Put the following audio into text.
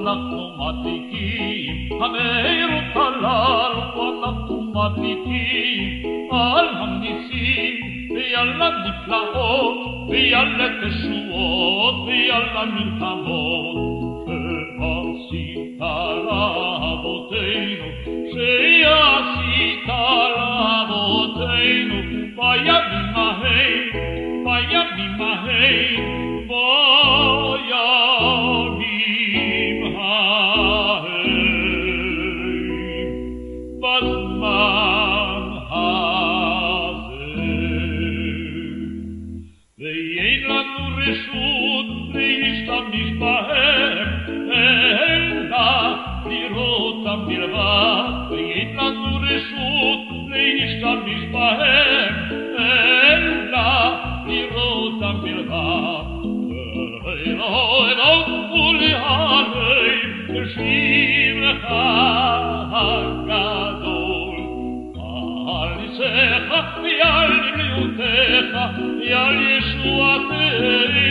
אנחנו מדליקים, המהירות הללו אנחנו מדליקים, על הניסים ויאללה נפלאות, ויאללה תשועות, ויאללה מלחמות, שעשית לאבותינו, שעשית לאבותינו, בימים ההם, בימים ההם, בימים ההם, בזמן הזה. ואין לנו רשות להשתמש בהם, אלא לראותם בלבד. ואין לנו רשות להשתמש בהם, אלא לראותם בלבד. ולהלם שמך הגדול, על ניסך ועל גליותיך ועל ישועתך.